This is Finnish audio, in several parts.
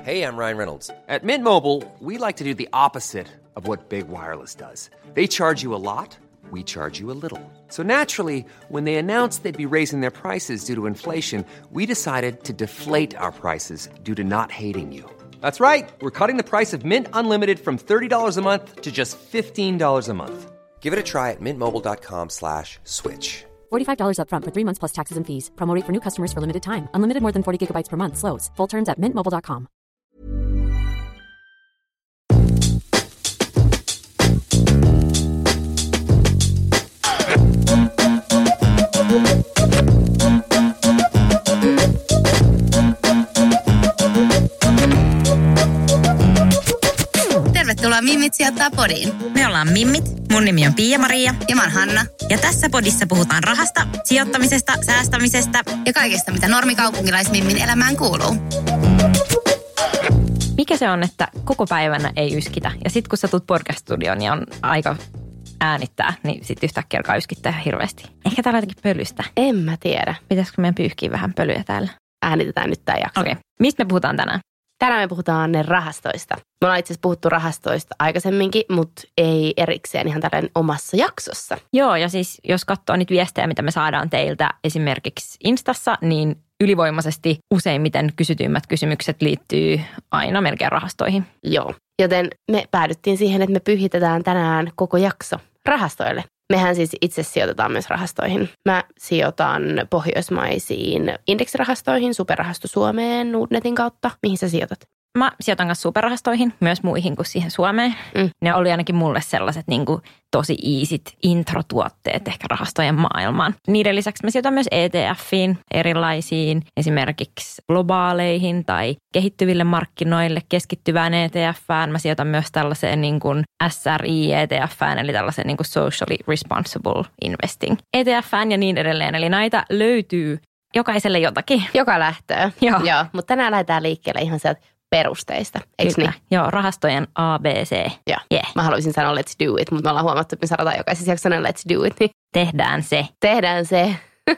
Hey, I'm Ryan Reynolds. At Mint Mobile, we like to do the opposite of what Big Wireless does. They charge you a lot, we charge you a little. So naturally, when they announced they'd be raising their prices due to inflation, we decided to deflate our prices due to not hating you. That's right. We're cutting the price of Mint Unlimited from $30 a month to just $15 a month. Give it a try at mintmobile.com/switch. $45 up front for 3 months plus taxes and fees. Promo rate for new customers for limited time. Unlimited more than 40 gigabytes per month. Slows full terms at mintmobile.com. Tervetuloa Mimmit sijoittaa podiin. Me ollaan Mimmit, mun nimi on Pia-Maria. Ja mä oon Hanna. Ja tässä podissa puhutaan rahasta, sijoittamisesta, säästämisestä ja kaikesta, mitä normikaupunkilaismimmin elämään kuuluu. Mikä se on, että koko päivänä ei yskitä? Ja sit kun sä tulet podcast-studioon, niin on aika äänittää, niin sit yhtäkkiä alkaa yskittää ihan hirveästi. Ehkä täällä jotenkin pölystä. En mä tiedä. Pitäisikö meidän pyyhkiä vähän pölyä täällä? Äänitetään nyt tää jakso. Okei. Mistä me puhutaan tänään? Tänään me puhutaan rahastoista. Me ollaan itse asiassa puhuttu rahastoista aikaisemminkin, mutta ei erikseen ihan tällainen omassa jaksossa. Joo, ja siis jos katsoo niitä viestejä, mitä me saadaan teiltä esimerkiksi Instassa, niin ylivoimaisesti useimmiten kysytyimmät kysymykset liittyy aina melkein rahastoihin. Joo, joten me päädyttiin siihen, että me pyhitetään tänään koko jakso rahastoille. Mehän siis itse sijoitetaan myös rahastoihin. Mä sijoitan pohjoismaisiin indeksirahastoihin, Superrahasto Suomeen, Nordnetin kautta. Mihin sä sijoitat? Mä sijoitan myös superrahastoihin, myös muihin kuin siihen Suomeen. Ne oli ainakin mulle sellaiset niin kuin tosi easyt introtuotteet ehkä rahastojen maailmaan. Niiden lisäksi mä sijoitan myös ETFiin, erilaisiin esimerkiksi globaaleihin tai kehittyville markkinoille keskittyvään ETFään. Mä sijoitan myös tällaiseen niin kuin SRI-ETFään, eli tällaiseen niin kuin socially responsible investing ETFään ja niin edelleen. Eli näitä löytyy jokaiselle jotakin. Joka lähtöä. Joo. Mutta tänään lähdetään liikkeelle ihan sieltä perusteista, eikö niin? Joo, rahastojen ABC. Joo. Yeah. Mä haluaisin sanoa let's do it, mutta me ollaan huomattu, että me sanotaan jokaisessa jaksossa let's do it. Niin Tehdään se. Tehdään se.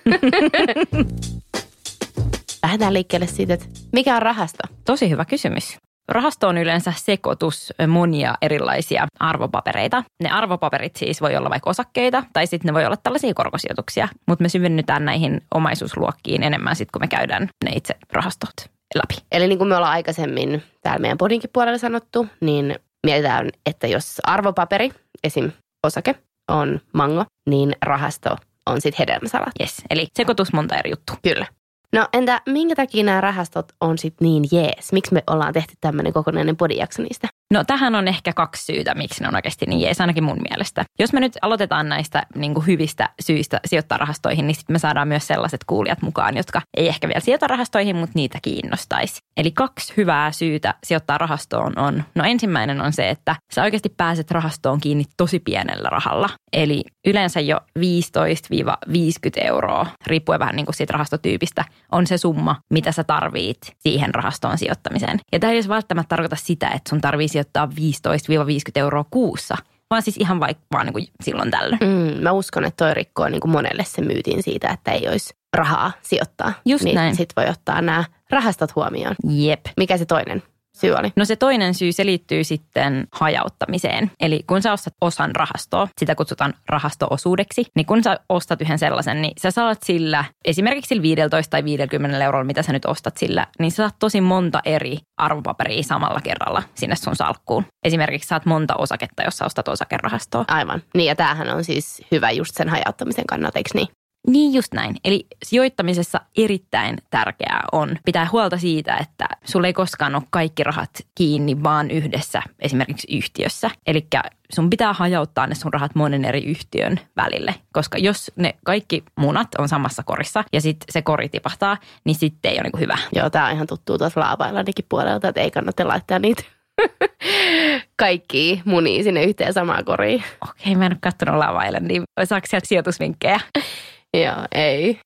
Lähdetään liikkeelle siitä, että mikä on rahasto? Tosi hyvä kysymys. Rahasto on yleensä sekoitus monia erilaisia arvopapereita. Ne arvopaperit siis voi olla vaikka osakkeita tai sitten ne voi olla tällaisia korkosijoituksia. Mutta me syvennytään näihin omaisuusluokkiin enemmän sitten, kun me käydään ne itse rahastot läpi. Eli niin kuin me ollaan aikaisemmin täällä meidän podinkin puolella sanottu, niin mietitään, että jos arvopaperi, esim. Osake, on mango, niin rahasto on sitten hedelmäsalat. Yes, eli sekoitus monta eri juttua. Kyllä. No entä minkä takia nämä rahastot on sitten niin jees? Miksi me ollaan tehty tämmöinen kokonainen podijakso niistä? No tähän on ehkä 2 syytä, miksi ne on oikeasti niin jees, ainakin mun mielestä. Jos me nyt aloitetaan näistä niin kuin hyvistä syistä sijoittaa rahastoihin, niin sitten me saadaan myös sellaiset kuulijat mukaan, jotka ei ehkä vielä sijoita rahastoihin, mutta niitä kiinnostaisi. Eli 2 hyvää syytä sijoittaa rahastoon on, no ensimmäinen on se, että sä oikeasti pääset rahastoon kiinni tosi pienellä rahalla. Eli yleensä jo 15-50 euroa, riippuen vähän niin kuin siitä rahastotyypistä, on se summa, mitä sä tarvit siihen rahastoon sijoittamiseen. Ja tämä ei edes välttämättä tarkoita sitä, että sun tarvii sijoittaa 15-50 euroa kuussa, vaan siis ihan vaan niin kuin silloin tällöin. Mä uskon, että toi rikkoo niin kuin monelle se myytin siitä, että ei olisi rahaa sijoittaa. Just niin näin. Sit voi ottaa nämä rahastot huomioon. Jep. Mikä se toinen syy oli? No se toinen syy, se liittyy sitten hajauttamiseen. Eli kun sä ostat osan rahastoa, sitä kutsutaan rahasto-osuudeksi, niin kun sä ostat yhden sellaisen, niin sä saat sillä, esimerkiksi sillä 15 tai 50 eurolla, mitä sä nyt ostat sillä, niin sä saat tosi monta eri arvopaperia samalla kerralla sinne sun salkkuun. Esimerkiksi saat monta osaketta, jos sä ostat osakerahastoa. Aivan. Niin ja tämähän on siis hyvä just sen hajauttamisen kannalta, eikö niin? Niin just näin. Eli sijoittamisessa erittäin tärkeää on pitää huolta siitä, että sulla ei koskaan ole kaikki rahat kiinni vaan yhdessä esimerkiksi yhtiössä. Eli sun pitää hajauttaa ne sun rahat monen eri yhtiön välille, koska jos ne kaikki munat on samassa korissa ja sitten se kori tipahtaa, niin sitten ei ole niin hyvä. Joo, tää on ihan tuttuu tuolta Laavaillankin puolelta, että ei kannata laittaa niitä kaikki munia sinne yhteen samaan koriin. Okei, mä en ole katsonut Laavaillan, niin saako sieltä sijoitusvinkkejä? Joo, ei.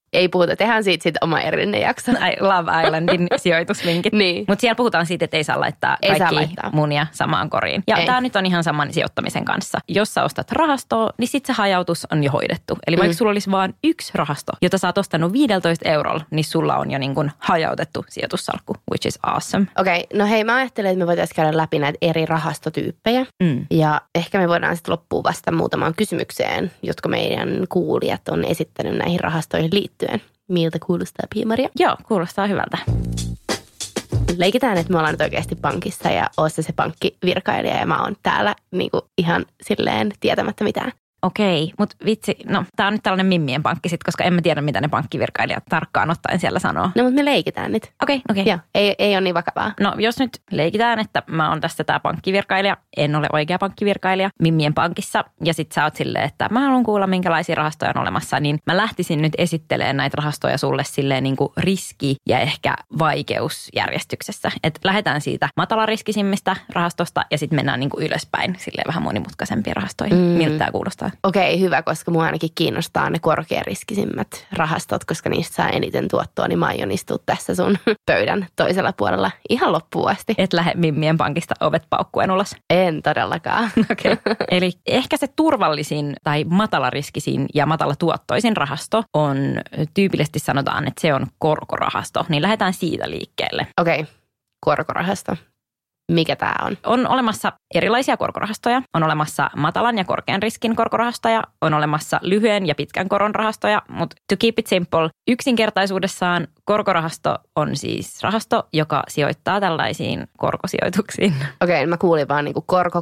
Ei puhuta, tehdään siitä sitten oma erillinen jakso. Love Islandin sijoitusvinkit. Niin. Mutta siellä puhutaan siitä, että ei saa laittaa kaikki munia samaan koriin. Ja tämä nyt on ihan saman sijoittamisen kanssa. Jos sä ostat rahastoa, niin sitten se hajautus on jo hoidettu. Eli vaikka sulla olisi vain yksi rahasto, jota sä oot ostanut 15 eurolla, niin sulla on jo niin kuin hajautettu sijoitussalkku, which is awesome. Okei, no hei, mä ajattelen, että me voitaisiin käydä läpi näitä eri rahastotyyppejä. Ja ehkä me voidaan sitten loppuun vastata muutamaan kysymykseen, jotka meidän kuulijat on esittänyt näihin rahastoihin liittyen. Miltä kuulostaa, Pia-Maria? Joo, kuulostaa hyvältä. Leikitään, että me ollaan nyt oikeasti pankissa ja oot se pankkivirkailija ja mä oon täällä niinku ihan silleen tietämättä mitään. Okei, mutta vitsi, no tää on nyt tällainen mimmien pankki sit, koska en mä tiedä, mitä ne pankkivirkailijat tarkkaan ottaen siellä sanoo. No, mutta me leikitään nyt. Okei. Joo, ei ole niin vakavaa. No, jos nyt leikitään, että mä oon tässä tää pankkivirkailija, en ole oikea pankkivirkailija mimmien pankissa, ja sit sä oot silleen, että mä haluan kuulla, minkälaisia rahastoja on olemassa, niin mä lähtisin nyt esittelemään näitä rahastoja sulle silleen niin kuin riski- ja ehkä vaikeusjärjestyksessä. Että lähdetään siitä matalariskisimmistä rahastosta ja sitten mennään niin kuin ylöspäin silleen vähän monimutkaisempia rahastoihin. Miltä tää kuulostaa? Okei, hyvä, koska mua ainakin kiinnostaa ne korkeariskisimmät rahastot, koska niistä saa eniten tuottoa, niin mä aion istua tässä sun pöydän toisella puolella ihan loppuun asti. Et lähde mimmien pankista ovet paukkuen ulos? En todellakaan. Okei. Eli ehkä se turvallisin tai matalariskisin ja matalatuottoisin rahasto on, tyypillisesti sanotaan, että se on korkorahasto, niin lähdetään siitä liikkeelle. Okei, korkorahasto. Mikä tämä on? On olemassa erilaisia korkorahastoja. On olemassa matalan ja korkean riskin korkorahastoja. On olemassa lyhyen ja pitkän koron rahastoja. Mutta to keep it simple, yksinkertaisuudessaan korkorahasto on siis rahasto, joka sijoittaa tällaisiin korkosijoituksiin. Okei, mä kuulin vaan niinku korko.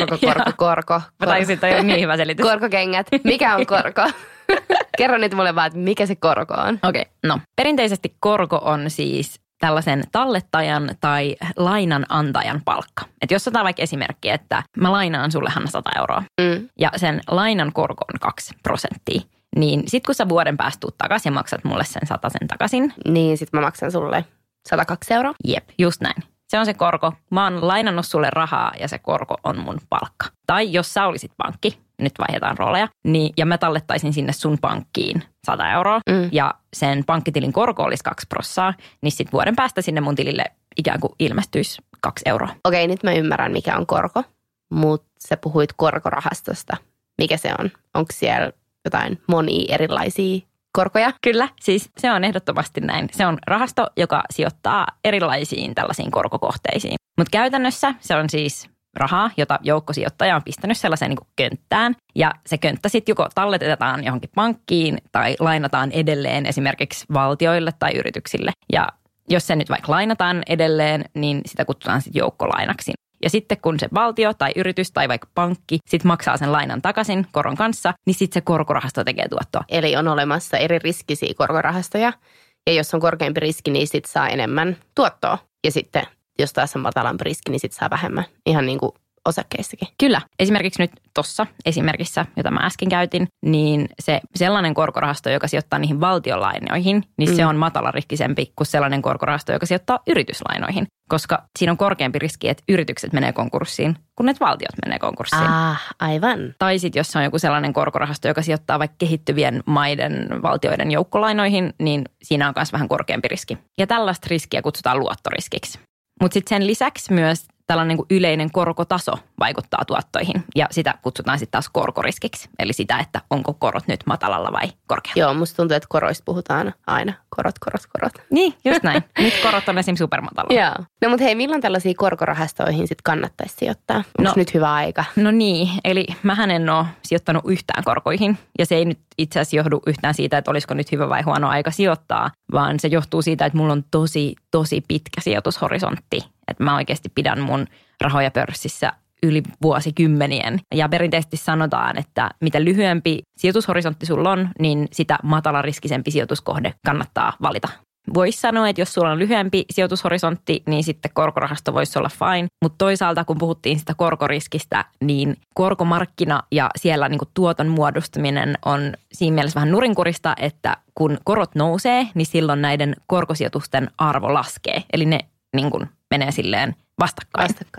Mä taisin, että ei ole niin hyvä selitys. Korkokengät. Mikä on korko? Kerro nyt mulle vaan, että mikä se korko on. Okei, no perinteisesti korko on siis tällaisen tallettajan tai lainanantajan palkka. Että jos otetaan vaikka esimerkki, että mä lainaan sulle, Hanna, 100 euroa ja sen lainan korko on 2%, niin sit kun sä vuoden päästä tuut takaisin ja maksat mulle sen 100 takaisin. Niin sit mä maksan sulle 102 euroa. Jep, just näin. Se on se korko. Mä oon lainannut sulle rahaa ja se korko on mun palkka. Tai jos sä olisit pankki, nyt vaihdetaan rooleja, niin, ja mä tallettaisin sinne sun pankkiin 100 euroa ja sen pankkitilin korko olisi 2%, niin sitten vuoden päästä sinne mun tilille ikään kuin ilmestyisi 2 euroa. Okei, nyt mä ymmärrän, mikä on korko, mutta sä puhuit korkorahastosta. Mikä se on? Onko siellä jotain monia erilaisia korkoja? Kyllä, siis se on ehdottomasti näin. Se on rahasto, joka sijoittaa erilaisiin tällaisiin korkokohteisiin. Mutta käytännössä se on siis rahaa, jota joukkosijoittaja on pistänyt sellaiseen niin kuin könttään. Ja se könttä sitten joko talletetaan johonkin pankkiin tai lainataan edelleen esimerkiksi valtioille tai yrityksille. Ja jos se nyt vaikka lainataan edelleen, niin sitä kutsutaan sitten joukkolainaksi. Ja sitten kun se valtio tai yritys tai vaikka pankki sitten maksaa sen lainan takaisin koron kanssa, niin sitten se korkorahasto tekee tuottoa. Eli on olemassa eri riskisiä korkorahastoja. Ja jos on korkeampi riski, niin sitten saa enemmän tuottoa. Ja sitten jos taas on matalampi riski, niin sitten saa vähemmän. Ihan niin kuin osakkeissakin. Kyllä. Esimerkiksi nyt tuossa esimerkissä, jota mä äsken käytin, niin se sellainen korkorahasto, joka sijoittaa niihin valtionlainoihin, niin se on matalariskisempi kuin sellainen korkorahasto, joka sijoittaa yrityslainoihin. Koska siinä on korkeampi riski, että yritykset menee konkurssiin, kun että valtiot menee konkurssiin. Aivan. Tai sitten jos on joku sellainen korkorahasto, joka sijoittaa vaikka kehittyvien maiden valtioiden joukkolainoihin, niin siinä on myös vähän korkeampi riski. Ja tällaista riskiä kutsutaan luottoriskiksi. Mutta sitten sen lisäksi myös tällainen niin kuin yleinen korkotaso vaikuttaa tuottoihin ja sitä kutsutaan sitten taas korkoriskiksi. Eli sitä, että onko korot nyt matalalla vai korkealla. Joo, musta tuntuu, että koroista puhutaan aina. Korot. Niin, just näin. Nyt korot on esimerkiksi supermatalalla. Joo. No mutta hei, milloin tällaisiin korkorahastoihin sitten kannattaisi sijoittaa? Onko nyt hyvä aika? No niin, eli mähän en ole sijoittanut yhtään korkoihin ja se ei nyt itse asiassa johdu yhtään siitä, että olisiko nyt hyvä vai huono aika sijoittaa, vaan se johtuu siitä, että mulla on tosi pitkä sijoitushorisontti. Että mä oikeasti pidän mun rahoja pörssissä yli vuosikymmenien. Ja perinteisesti sanotaan, että mitä lyhyempi sijoitushorisontti sulla on, niin sitä matalariskisempi sijoituskohde kannattaa valita. Voisi sanoa, että jos sulla on lyhyempi sijoitushorisontti, niin sitten korkorahasto voisi olla fine. Mutta toisaalta, kun puhuttiin sitä korkoriskistä, niin korkomarkkina ja siellä niin kuin tuoton muodostuminen on siinä mielessä vähän nurinkurista, että kun korot nousee, niin silloin näiden korkosijoitusten arvo laskee. Eli ne niin kuin menee silleen vastakkain.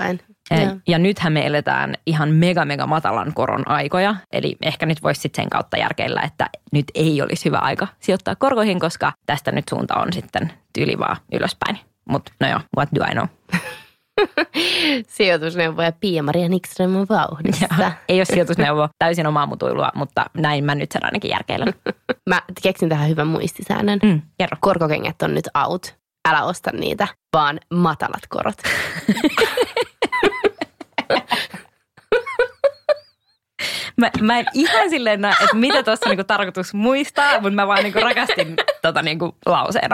Ja nythän me eletään ihan mega matalan koron aikoja. Eli ehkä nyt voisi sitten sen kautta järkeillä, että nyt ei olisi hyvä aika sijoittaa korkoihin, koska tästä nyt suunta on sitten tyyli vaan ylöspäin. Mutta no joo, what do I know? Sijoitusneuvoja Pia-Maria Nikström vauhdissa. Ei ole sijoitusneuvo, täysin omaa mutuilua, mutta näin mä nyt sen ainakin järkeilen. Mä keksin tähän hyvän muistisäännön. Kerro. Korkokengät on nyt out. Älä osta niitä, vaan matalat korot. Mä en ihan silleen näe, että mitä tuossa niinku tarkoitus muistaa, mutta mä vaan niinku rakastin niinku lauseena.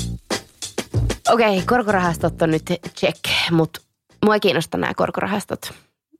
Okei, korkorahastot on nyt check, mutta mua ei kiinnosta nämä korkorahastot.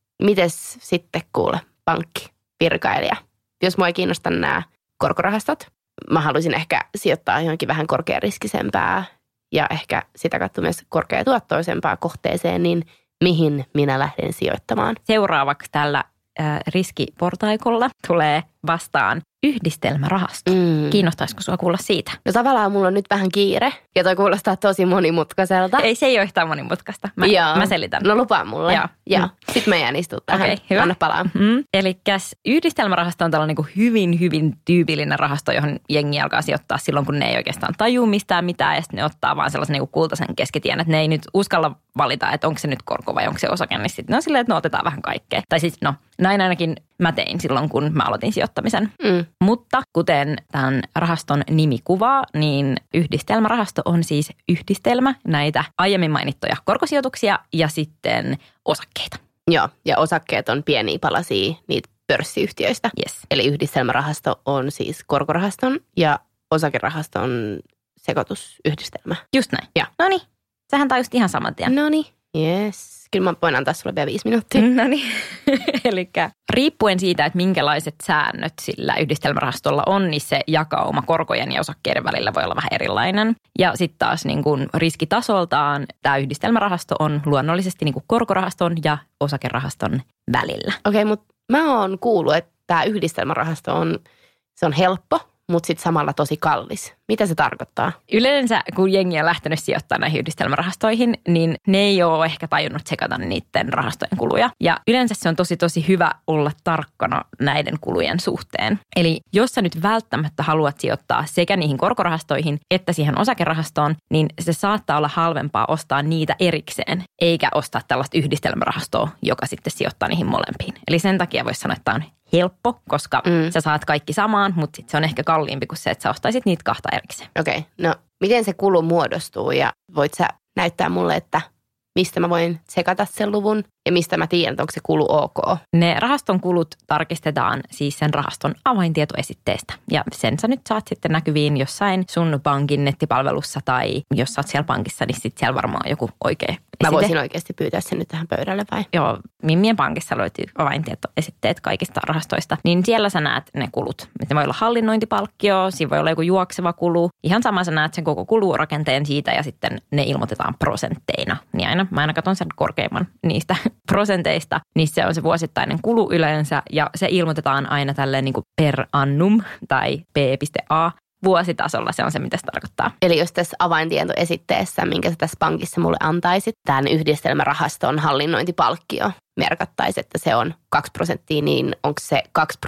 Mites sitten kuule, pankkivirkailija? Jos mua ei kiinnosta nämä korkorahastot, mä haluaisin ehkä sijoittaa johonkin vähän korkeariskisempää ja ehkä sitä kautta myös korkeatuottoisempaa kohteeseen, niin mihin minä lähden sijoittamaan? Seuraavaksi tällä riskiportaikolla tulee vastaan yhdistelmärahasto. Kiinnostaisiko sua kuulla siitä? No tavallaan mulla on nyt vähän kiire ja toi kuulostaa tosi monimutkaiselta. Ei, se ei ole yhtään monimutkaista. Mä selitän. No lupaa mulle. Joo. Sitten mä jään istua tähän. Okei, hyvä. Anna palaa. Elikkäs yhdistelmärahasto on tällainen hyvin tyypillinen rahasto, johon jengi alkaa sijoittaa silloin, kun ne ei oikeastaan tajuu mistään mitään. Ja sitten ne ottaa vaan sellaisen kultaisen keskitien, että ne ei nyt uskalla valita, että onko se nyt korko vai onko se osake. Niin sitten ne on silleen, että otetaan vähän kaikkea. Tai siis näin ainakin mä tein silloin, kun mä aloitin sijoittamisen. Mutta kuten tämän rahaston nimi kuvaa, niin yhdistelmärahasto on siis yhdistelmä näitä aiemmin mainittuja korkosijoituksia ja sitten osakkeita. Joo, ja osakkeet on pieniä palasia niitä pörssiyhtiöistä. Yes. Eli yhdistelmärahasto on siis korkorahaston ja osakerahaston sekoitusyhdistelmä. Just näin. Noniin, sähän tajusit ihan saman tien. Noniin, yes. Kyllä mä voin antaa sulle vielä 5 minuuttia. Noniin. Elikkä riippuen siitä, että minkälaiset säännöt sillä yhdistelmärahastolla on, niin se jakauma korkojen ja osakkeiden välillä voi olla vähän erilainen. Ja sitten taas niin kuin riskitasoltaan tämä yhdistelmärahasto on luonnollisesti niin kuin korkorahaston ja osakerahaston välillä. Okei, mutta mä oon kuullut, että tämä yhdistelmärahasto on helppo, mutta sitten samalla tosi kallis. Mitä se tarkoittaa? Yleensä, kun jengi on lähtenyt sijoittamaan näihin yhdistelmärahastoihin, niin ne ei ole ehkä tajunnut sekata niiden rahastojen kuluja. Ja yleensä se on tosi hyvä olla tarkkana näiden kulujen suhteen. Eli jos sä nyt välttämättä haluat sijoittaa sekä niihin korkorahastoihin että siihen osakerahastoon, niin se saattaa olla halvempaa ostaa niitä erikseen, eikä ostaa tällaista yhdistelmärahastoa, joka sitten sijoittaa niihin molempiin. Eli sen takia voisi sanoa, että tämä on helppo, koska sä saat kaikki samaan, mutta sit se on ehkä kalliimpi kuin se, että sä ostaisit niitä kahta erikseen. Okei, no miten se kulu muodostuu ja voit sä näyttää mulle, että mistä mä voin sekata sen luvun ja mistä mä tiedän, että onko se kulu ok? Ne rahaston kulut tarkistetaan siis sen rahaston avaintietoesitteestä ja sen sä nyt saat sitten näkyviin jossain sun pankin nettipalvelussa tai jos sä oot siellä pankissa, niin sitten siellä varmaan joku oikea esite. Mä voisin oikeasti pyytää sen nyt tähän pöydälle vai? Joo, Mimmien pankissa löytyy avaintietoesitteet kaikista rahastoista, niin siellä sä näet ne kulut. Ne voi olla hallinnointipalkkio, siinä voi olla joku juokseva kulu. Ihan sama sä näet sen koko kulurakenteen siitä ja sitten ne ilmoitetaan prosentteina. Niin mä aina katson sen korkeimman niistä prosenteista, niin se on se vuosittainen kulu yleensä ja se ilmoitetaan aina tälleen niin kuin per annum tai p.a. vuositasolla, se on se, mitä se tarkoittaa. Eli jos tässä avaintietoesitteessä, minkä sä tässä pankissa mulle antaisit, tämän yhdistelmärahaston hallinnointipalkkio merkattaisi, että se on 2%, niin onko se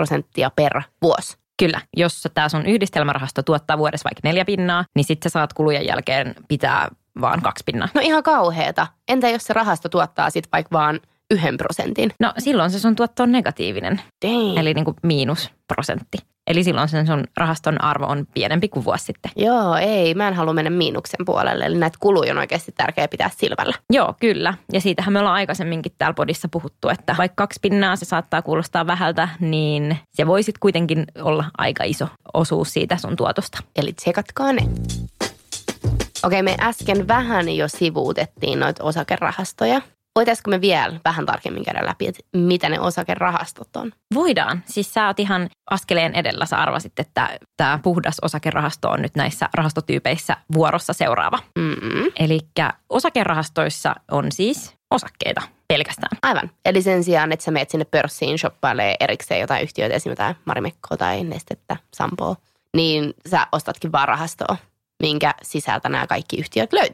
2% per vuosi? Kyllä. Jos tämä sun yhdistelmärahasto tuottaa vuodessa vaikka 4 pinnaa, niin sitten sä saat kulujen jälkeen pitää vaan 2 pinnaa. No ihan kauheeta. Entä jos se rahasto tuottaa sitten vaikka vaan 1%? No silloin se sun tuotto on negatiivinen. Dang. Eli niin kuin -1%. Eli silloin sen sun rahaston arvo on pienempi kuin vuosi sitten. Joo, ei. Mä en halua mennä miinuksen puolelle. Eli näitä kuluja on oikeasti tärkeää pitää silmällä. Joo, kyllä. Ja siitähän me ollaan aikaisemminkin täällä podissa puhuttu, että vaikka 2 pinnaa se saattaa kuulostaa vähältä, niin se voi sitten kuitenkin olla aika iso osuus siitä sun tuotosta. Eli tsekatkaa ne. Okei, me äsken vähän jo sivuutettiin noita osakerahastoja. Voitaisiko me vielä vähän tarkemmin käydä läpi, että mitä ne osakerahastot on? Voidaan. Siis sä oot ihan askeleen edellä. Sä arvasit, että tämä puhdas osakerahasto on nyt näissä rahastotyypeissä vuorossa seuraava. Elikkä osakerahastoissa on siis osakkeita pelkästään. Aivan. Eli sen sijaan, että sä meet sinne pörssiin shoppailee erikseen jotain yhtiöitä, esimerkiksi jotain Marimekkoa tai Nestettä, Sampoa, niin sä ostatkin vaan rahastoa, minkä sisältä nämä kaikki yhtiöt löytyy.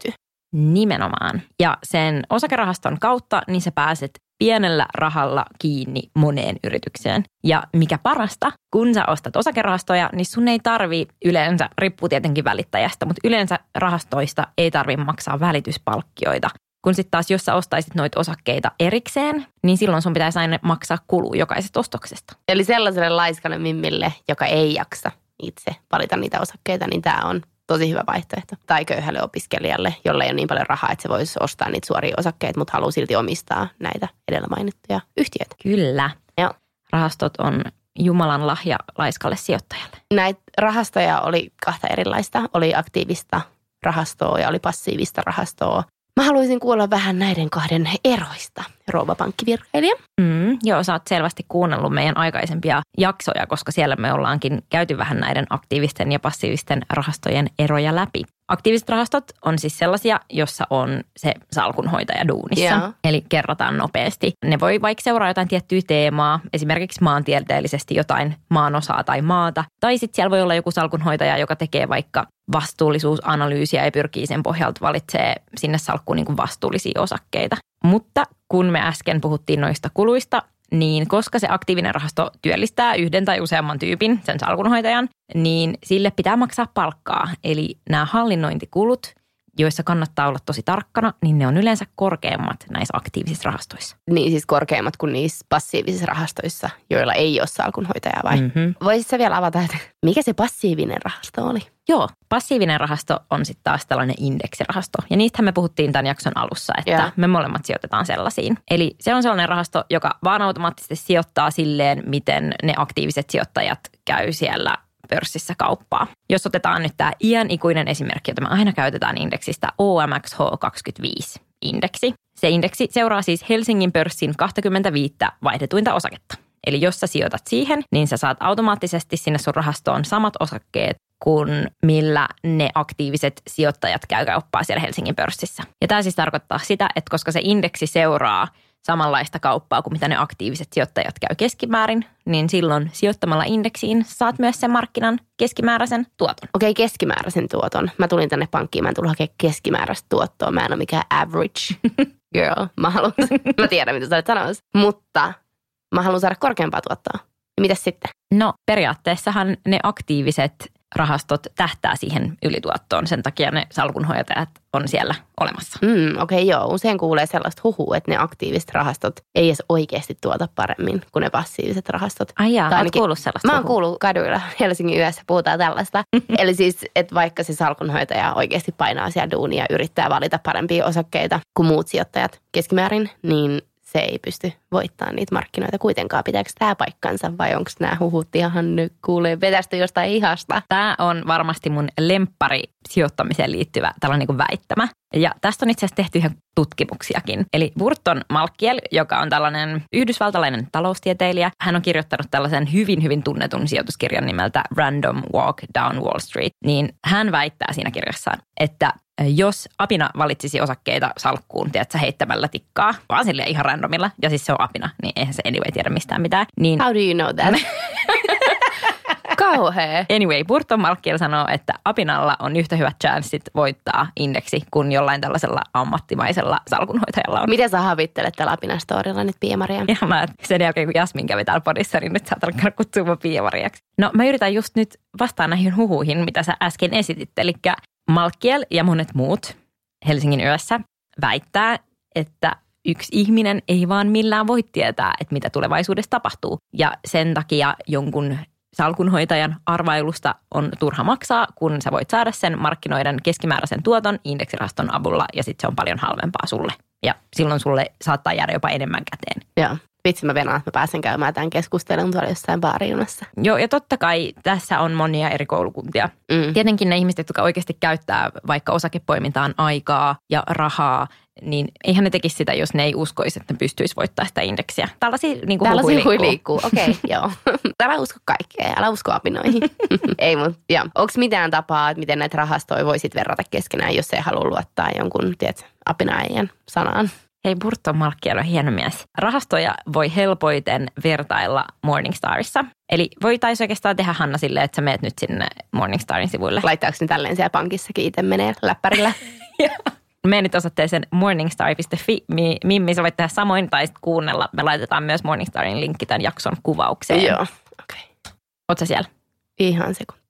Nimenomaan. Ja sen osakerahaston kautta niin sä pääset pienellä rahalla kiinni moneen yritykseen. Ja mikä parasta, kun sä ostat osakerahastoja, niin sun ei tarvi yleensä, riippuu tietenkin välittäjästä, mutta yleensä rahastoista ei tarvi maksaa välityspalkkioita. Kun sitten taas, jos sä ostaisit noita osakkeita erikseen, niin silloin sun pitäisi aina maksaa kulu jokaisesta ostoksesta. Eli sellaiselle laiskalle mimmille, joka ei jaksa itse valita niitä osakkeita, niin tämä on tosi hyvä vaihtoehto. Tai köyhälle opiskelijalle, jolle ei ole niin paljon rahaa, että se voisi ostaa niitä suoria osakkeita, mutta haluaa silti omistaa näitä edellä mainittuja yhtiöitä. Kyllä. Joo. Rahastot on Jumalan lahja laiskalle sijoittajalle. Näitä rahastoja oli 2 erilaista. Oli aktiivista rahastoa ja oli passiivista rahastoa. Mä haluaisin kuulla vähän näiden 2 eroista, rouva pankkivirkailija. Joo, sä oot selvästi kuunnellut meidän aikaisempia jaksoja, koska siellä me ollaankin käyty vähän näiden aktiivisten ja passiivisten rahastojen eroja läpi. Aktiiviset rahastot on siis sellaisia, jossa on se salkunhoitaja duunissa. Yeah. Eli kerrataan nopeasti. Ne voi vaikka seuraa jotain tiettyä teemaa, esimerkiksi maantieteellisesti jotain maanosaa tai maata. Tai sitten siellä voi olla joku salkunhoitaja, joka tekee vaikka vastuullisuusanalyysiä ja pyrkii sen pohjalta valitsee sinne salkkuun niin kuin vastuullisia osakkeita. Mutta kun me äsken puhuttiin noista kuluista, niin koska se aktiivinen rahasto työllistää yhden tai useamman tyypin, sen salkunhoitajan, niin sille pitää maksaa palkkaa. Eli nämä hallinnointikulut, joissa kannattaa olla tosi tarkkana, niin ne on yleensä korkeammat näissä aktiivisissa rahastoissa. Niin siis korkeammat kuin niissä passiivisissa rahastoissa, joilla ei ole salkunhoitajaa vai? Voisitko vielä avata, että mikä se passiivinen rahasto oli? Joo, passiivinen rahasto on sitten taas tällainen indeksirahasto. Ja niistähän me puhuttiin tämän jakson alussa, että me molemmat sijoitetaan sellaisiin. Eli se on sellainen rahasto, joka vaan automaattisesti sijoittaa silleen, miten ne aktiiviset sijoittajat käy siellä pörssissä kauppaa. Jos otetaan nyt tämä iän ikuinen esimerkki, jota me aina käytetään indeksistä, OMXH25-indeksi. Se indeksi seuraa siis Helsingin pörssin 25 vaihdetuinta osaketta. Eli jos sä sijoitat siihen, niin sä saat automaattisesti sinne sun rahastoon samat osakkeet kuin millä ne aktiiviset sijoittajat käy kauppaa siellä Helsingin pörssissä. Ja tämä siis tarkoittaa sitä, että koska se indeksi seuraa samanlaista kauppaa kuin mitä ne aktiiviset sijoittajat käy keskimäärin, niin silloin sijoittamalla indeksiin saat myös sen markkinan keskimääräisen tuoton. Okei, keskimääräisen tuoton. Mä tulin tänne pankkiin, mä en tullut hakemaan keskimääräistä tuottoa. Mä en ole mikään average girl. Mä tiedän, mitä sä olet sanomassa. Mutta mä haluan saada korkeampaa tuottoa. Ja mitäs sitten? No periaatteessahan ne aktiiviset rahastot tähtää siihen ylituottoon. Sen takia ne salkunhoitajat on siellä olemassa. Okei, joo. Usein kuulee sellaista huhua, että ne aktiiviset rahastot ei edes oikeasti tuota paremmin kuin ne passiiviset rahastot. Ai jaa, oot kuullut sellaista Mä oon kuullut kaduilla Helsingin yössä, puhutaan tällaista. Eli siis, että vaikka se salkunhoitaja oikeasti painaa siellä duunia ja yrittää valita parempia osakkeita kuin muut sijoittajat keskimäärin, niin se ei pysty voittamaan niitä markkinoita kuitenkaan. Pitääkö tämä paikkansa vai onko nämä huhut ihan nyt kuulee vetästä jostain ihasta? Tämä on varmasti mun lemppari sijoittamiseen liittyvä tällainen niin kuin väittämä. Ja tästä on itse asiassa tehty ihan tutkimuksiakin. Eli Burton Malkiel, joka on tällainen yhdysvaltalainen taloustieteilijä, hän on kirjoittanut tällaisen hyvin, hyvin tunnetun sijoituskirjan nimeltä Random Walk Down Wall Street. Niin hän väittää siinä kirjassaan, että jos apina valitsisi osakkeita salkkuun, tiedätkö, heittämällä tikkaa, vaan silleen ihan randomilla, ja siis se on apina, niin eihän se anyway tiedä mistään mitään. Niin how do you know that? Kauhea. Anyway, Burton Malkiel sanoo, että apinalla on yhtä hyvät chanssit voittaa indeksi kuin jollain tällaisella ammattimaisella salkunhoitajalla on. Miten sä havittelet tällä apinastorilla nyt, Pia-Maria? Ja mä sen jälkeen, kun Jasmin kävi täällä podissa, niin nyt sä oot alkanut kutsua mua Pia-Mariaksi. No mä yritän just nyt vastaan näihin huhuihin, mitä sä äsken esitit. Eli Malkiel ja monet muut Helsingin yössä väittää, että yksi ihminen ei vaan millään voi tietää, että mitä tulevaisuudessa tapahtuu. Ja sen takia jonkun salkunhoitajan arvailusta on turha maksaa, kun sä voit saada sen markkinoiden keskimääräisen tuoton indeksirahaston avulla ja sitten se on paljon halvempaa sulle. Ja silloin sulle saattaa jäädä jopa enemmän käteen. Joo. Vitsi mä venaan, että mä pääsen käymään tämän keskustelun tuolla jossain baarijunassa. Joo, ja totta kai tässä on monia eri koulukuntia. Tietenkin ne ihmiset, jotka oikeasti käyttää vaikka osakepoimintaan aikaa ja rahaa, niin eihän ne tekisi sitä, jos ne ei uskoisi, että ne pystyisi voittamaan sitä indeksiä. Tällaisia niin kuin huhui liikkuu. Okei, joo. Älä usko kaikkea, älä usko apinoihin. Ei, mutta joo. Onko mitään tapaa, että miten näitä rahastoja voisit verrata keskenään, jos ei halua luottaa jonkun, tiedät, apinaajan sanaan? Hei, Burton Malkiel on hieno mies. Rahastoja voi helpoiten vertailla Morningstarissa. Eli voitaisiin oikeastaan tehdä, Hanna, silleen, että sä meet nyt sinne Morningstarin sivuille. Laittaako ne tälleen siellä pankissakin itse menee läppärillä? Menit osoitteeseen morningstar.fi. Mimmi, sä voit tehdä samoin tai sitten kuunnella. Me laitetaan myös Morningstarin linkki tämän jakson kuvaukseen. Joo, okei. Okay. Oot sä siellä? Ihan sekunti.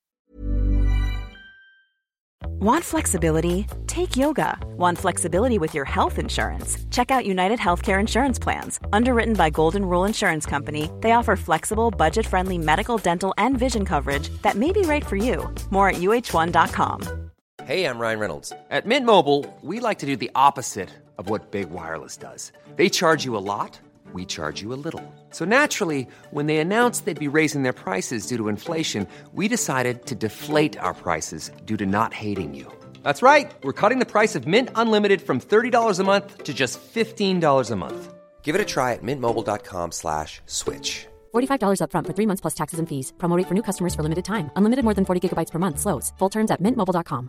Want flexibility? Take yoga. Want flexibility with your health insurance? Check out United Healthcare Insurance Plans. Underwritten by Golden Rule Insurance Company, they offer flexible, budget-friendly medical, dental, and vision coverage that may be right for you. More at uh1.com. Hey, I'm Ryan Reynolds. At Mint Mobile, we like to do the opposite of what Big Wireless does. They charge you a lot, we charge you a little. So naturally, when they announced they'd be raising their prices due to inflation, we decided to deflate our prices due to not hating you. That's right. We're cutting the price of Mint Unlimited from $30 a month to just $15 a month. Give it a try at mintmobile.com/switch. $45 up front for 3 months plus taxes and fees. Promo rate for new customers for limited time. Unlimited more than 40 gigabytes per month. Slows full terms at mintmobile.com.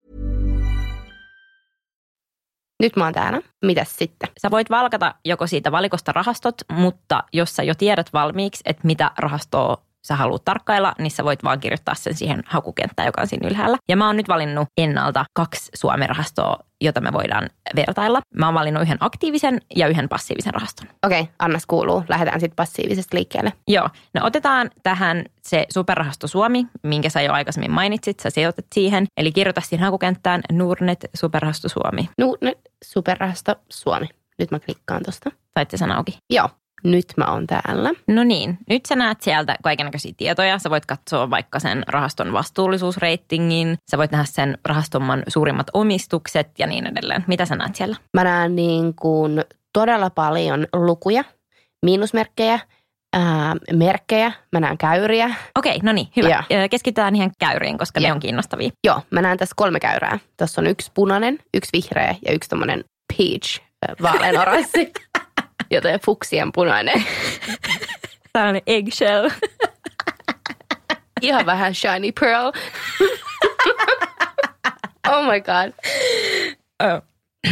Nyt mä oon täällä. Mitäs sitten? Sä voit valkata joko siitä valikosta rahastot, mutta jos sä jo tiedät valmiiksi, että mitä rahastoa sä haluat tarkkailla, niin sä voit vaan kirjoittaa sen siihen hakukenttään, joka on siinä ylhäällä. Ja mä oon nyt valinnut ennalta 2 Suomi-rahastoa, jota me voidaan vertailla. Mä oon valinnut yhden aktiivisen ja yhden passiivisen rahaston. Okei, annas kuuluu. Lähdetään sitten passiivisesta liikkeelle. Joo, no otetaan tähän se Superrahasto Suomi, minkä sä jo aikaisemmin mainitsit, sä sijoitat siihen. Eli kirjoita siihen hakukenttään Nordnet Superrahasto Suomi. Nordnet Superrahasto Suomi. Nyt mä klikkaan tosta. Saitte sen auki? Joo. Nyt mä oon täällä. No niin, nyt sä näet sieltä kaikennäköisiä tietoja. Sä voit katsoa vaikka sen rahaston vastuullisuusreitingin. Sä voit nähdä sen rahaston suurimmat omistukset ja niin edelleen. Mitä sä näet siellä? Mä näen niin kuin todella paljon lukuja, miinusmerkkejä, merkkejä. Mä näen käyriä. Okei, no niin, hyvä. Ja. Keskitytään ihan käyriin, koska ne on kiinnostavia. Joo, mä näen tässä 3 käyrää. Tuossa on 1 punainen, 1 vihreä ja 1 tommonen peach, vaaleanoranssi. Joten fuksien punainen. Tällainen eggshell. Ihan vähän shiny pearl. Oh my god. Oh.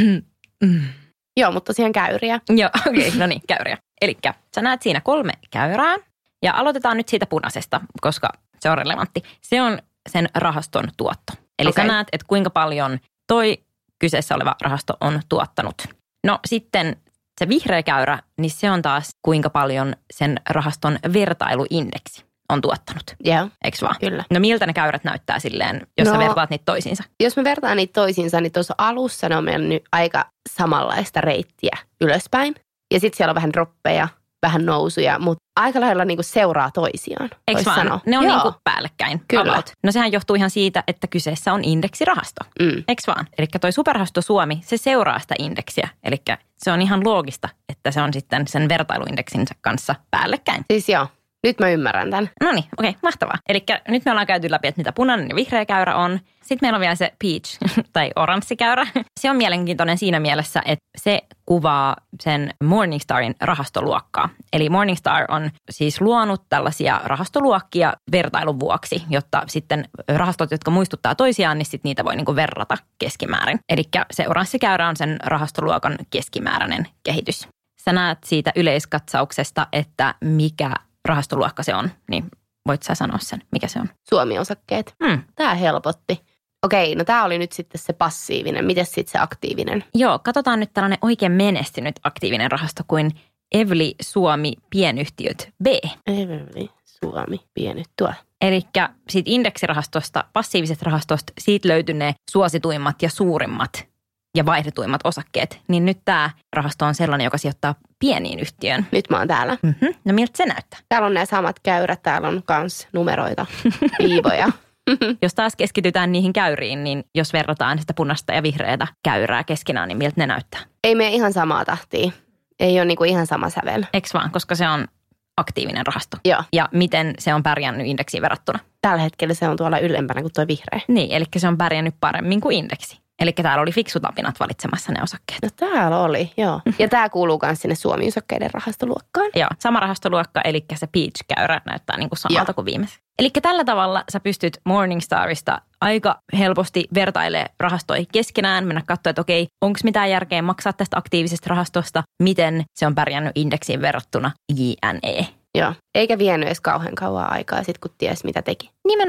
Joo, mutta tosiaan käyriä. Joo, okei, no niin, käyriä. Elikkä sä näet siinä 3 käyrää. Ja aloitetaan nyt siitä punaisesta, koska se on relevantti. Se on sen rahaston tuotto. Eli sä näet, että kuinka paljon toi kyseessä oleva rahasto on tuottanut. No sitten se vihreä käyrä, niin se on taas kuinka paljon sen rahaston vertailuindeksi on tuottanut. Joo, eikö vaan? Kyllä. No miltä ne käyrät näyttää silleen, jos sä vertaat niitä toisiinsa? Jos mä vertaan niitä toisiinsa, niin tuossa alussa ne on mennyt aika samanlaista reittiä ylöspäin. Ja sitten siellä on vähän droppeja, vähän nousuja, mutta aika lailla niinku seuraa toisiaan. Eikö vaan? Sanoa. Ne on niinku päällekkäin. Kyllä. About. No sehän johtuu ihan siitä, että kyseessä on indeksirahasto. Eikö vaan? Eli toi Superrahasto Suomi, se seuraa sitä indeksiä. Eli se on ihan loogista, että se on sitten sen vertailuindeksinsä kanssa päällekkäin. Siis joo. Nyt mä ymmärrän tämän. No niin, okei, mahtavaa. Eli nyt me ollaan käyty läpi, että mitä punainen ja vihreä käyrä on. Sitten meillä on vielä se peach tai oranssikäyrä. Se on mielenkiintoinen siinä mielessä, että se kuvaa sen Morningstarin rahastoluokkaa. Eli Morningstar on siis luonut tällaisia rahastoluokkia vertailun vuoksi, jotta sitten rahastot, jotka muistuttaa toisiaan, niin sitten niitä voi niinku verrata keskimäärin. Eli se oranssikäyrä on sen rahastoluokan keskimääräinen kehitys. Sä näet siitä yleiskatsauksesta, että mikä rahastoluokka se on, niin voit sä sanoa sen, mikä se on? Suomi-osakkeet. Tää helpotti. Okei, no tää oli nyt sitten se passiivinen. Mites sitten se aktiivinen? Joo, katsotaan nyt tällainen oikein menestynyt aktiivinen rahasto kuin Evli Suomi Pienyhtiöt B. Evli Suomi Pienyt tuo. Elikkä siitä indeksirahastosta, passiivisesta rahastosta, siitä löytyi ne suosituimmat ja suurimmat ja vaihdetuimmat osakkeet. Niin nyt tämä rahasto on sellainen, joka sijoittaa pieniin yhtiöön. Nyt mä oon täällä. No miltä se näyttää? Täällä on nämä samat käyrät, täällä on kans numeroita, viivoja. Jos taas keskitytään niihin käyriin, niin jos verrataan sitä punaista ja vihreätä käyrää keskenään, niin miltä ne näyttää? Ei mene ihan samaa tahtia. Ei ole niinku ihan sama sävel. Eikö vaan, koska se on aktiivinen rahasto. Joo. Ja miten se on pärjännyt indeksiin verrattuna? Tällä hetkellä se on tuolla ylempänä kuin tuo vihreä. Niin, eli se on pärjännyt paremmin kuin indeksi. Eli täällä oli fiksut apinat valitsemassa ne osakkeet. No täällä oli, joo. Ja tää kuuluu myös sinne Suomi-osakkeiden rahastoluokkaan. Joo, sama rahastoluokka, eli se Peach-käyrä näyttää niin kuin samalta kuin viimeisessä. Eli tällä tavalla sä pystyt Morningstarista aika helposti vertailemaan rahastoja keskenään, mennä katsoa, että okei, onko mitään järkeä maksaa tästä aktiivisesta rahastosta, miten se on pärjännyt indeksiin verrattuna JNE. Joo, eikä vienyt edes kauhean kauan aikaa sit, kun ties mitä teki. Nimenomaan.